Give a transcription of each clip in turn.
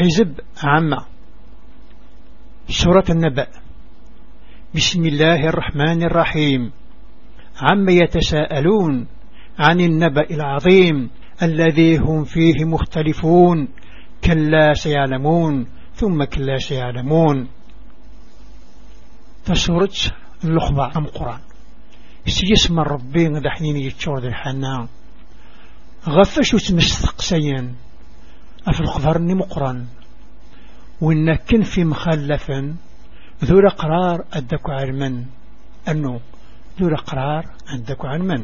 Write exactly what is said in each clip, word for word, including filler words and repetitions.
حزب عامة. سورة النبأ. بسم الله الرحمن الرحيم. عما يتساءلون عن النبأ العظيم الذي هم فيه مختلفون كلا سيعلمون ثم كلا سيعلمون. تسورة اللخبة أم قرآن سيسم ربي دحين يتشور الحنان غفش وتمستقسيا أفي القبرني مقران وإنكن في مخلفا ذو الأقرار أدك علما أنه ذو الأقرار أدك علما.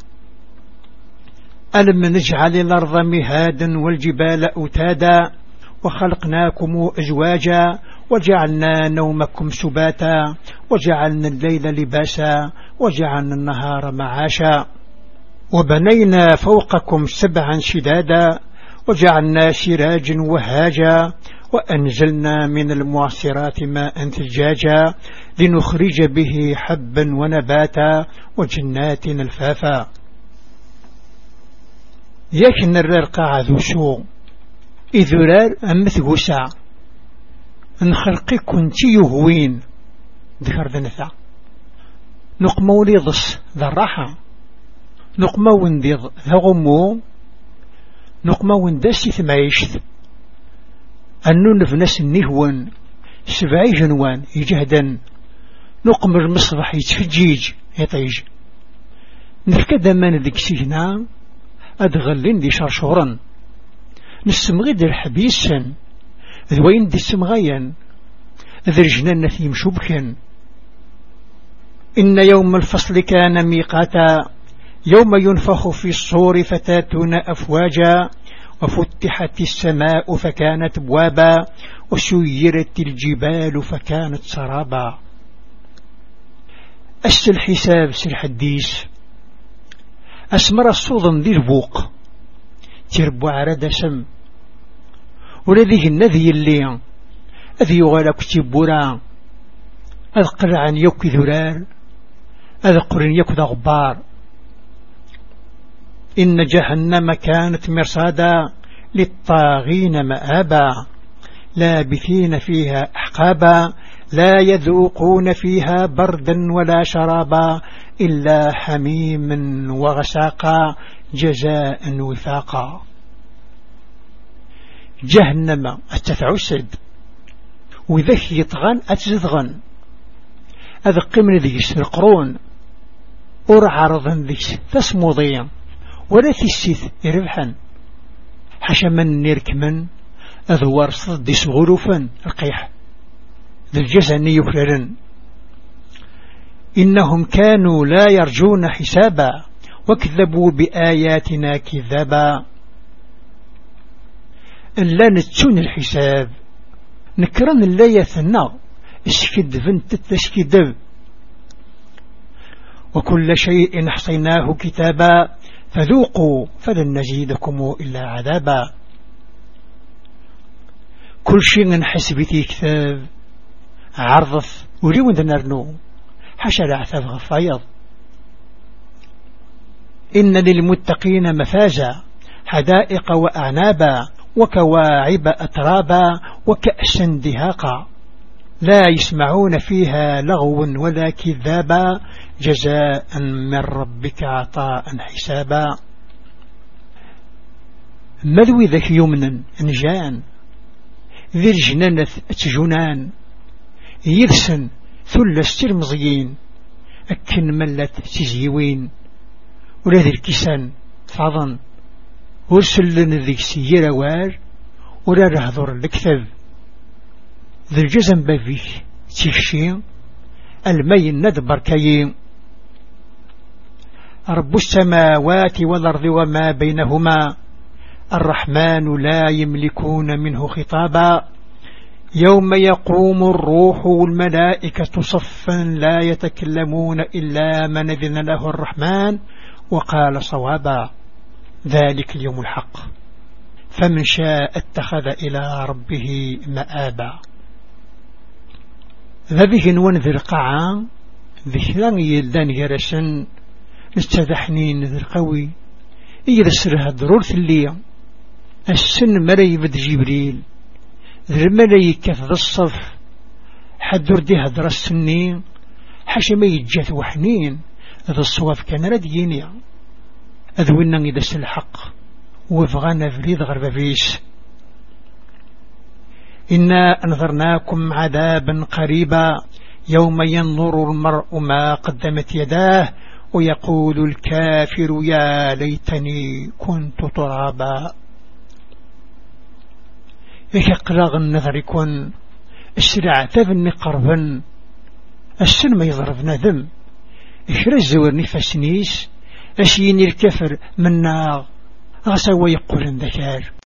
ألم نجعل الأرض مهادا والجبال أوتادا وخلقناكم أزواجا وجعلنا نومكم سباتا وجعلنا الليل لباسا وجعلنا النهار معاشا وبنينا فوقكم سبعا شدادا وجعلنا سراجا وهاجا وأنزلنا من المعصرات ماء ثجاجا لنخرج به حبا ونباتا وجنات الفافا. يكن الرقاع ذو سوء إذ رار أمث وسع نخرقي كنتي يهوين ذكر ذنثا نقمو لضص ذا الراحة نقمو ذا غمو نقمو داسي ثمايشت أنو نفنس النهوان سبعي جنوان يجهدا نقم المصبح يتفجيج يطيج نفكد من ذيك سيهنا أدغلين دي شرشورا نسمغيد الحبيسا ذوين دي السمغيا ذرجنا نثيم شبكا. إن يوم الفصل كان ميقاتا يوم ينفخ في الصور فتاتون أفواجا وفتحت السماء فكانت بوابا وسيرت الجبال فكانت سرابا. أس الحساب سالحديث أسمر الصوضن ذي البوق تربو عرد سم ولذيه النذي اللي أذي يغالى كتبورا أذقر عن يوك ذرار أذقر يوك غبار. إن جهنم كانت مرصادا للطاغين مآبا لابثين فيها أحقابا لا يذوقون فيها بردا ولا شرابا إلا حميما وغساقا جزاء وفاقا. جهنم أتتعسد وذك يطغن أتزدغن أذق من ذيس القرون أرعرضا ذيس فاسمضيا ولا تسيث ربحا حشما نركما أذوار صدس غروفا القيح ذي الجزن يكررن. إنهم كانوا لا يرجون حسابا وكذبوا بآياتنا كذابا. إلا نتسون الحساب نكرن لا يثنى اسكد فنت تسكدب وكل شيء حصيناه كتابا فذوقوا فلن نزيدكم إلا عذابا. كل شيء حسبتي كتاب عرضف وليو نرنو حشا العثاب غفايض. إن للمتقين مفازا حدائق وأعنابا وكواعب أترابا وكأسا دهاقا لا يسمعون فيها لغو ولا كذابا جزاء من ربك عطاء حسابا. مذوي ذك يمنا انجان ذي الجنانة اتجنان يرسن ثل السرمزيين أكن ملت تزيوين ولا ذي الكسان فضن ورسلن ذيك سيير وار ولا رهضر الكثب ذي الجزم بفيك تشي المي ندبر كيين. رب السماوات والأرض وما بينهما الرحمن لا يملكون منه خطابا. يوم يقوم الروح والملائكة صفا لا يتكلمون إلا من أذن له الرحمن وقال صوابا. ذلك اليوم الحق فمن شاء اتخذ إلى ربه مآبا. ذبه نونذر قاعا ذكران يلدان يرسن استذحنين ذر قوي يرسرها ضرورة اللي السن مريبد جبريل الملايكة ذا الصف حدر دي هدر السنين حاشا ما يتجاث وحنين ذا الصواف كان رديني أذونا إذا سلحق وفغانا فريد غرب فيس إنا أنذرناكم عذابا قريبا يوم ينظر المرء ما قدمت يداه ويقول الكافر يا ليتني كنت ترابا يقلغ النظر يكون السرعة تبني قربا السن ما يضرب ندم إشرا الزور نفسنيس أشيني الكفر من ناغ غسا ويقول ذكار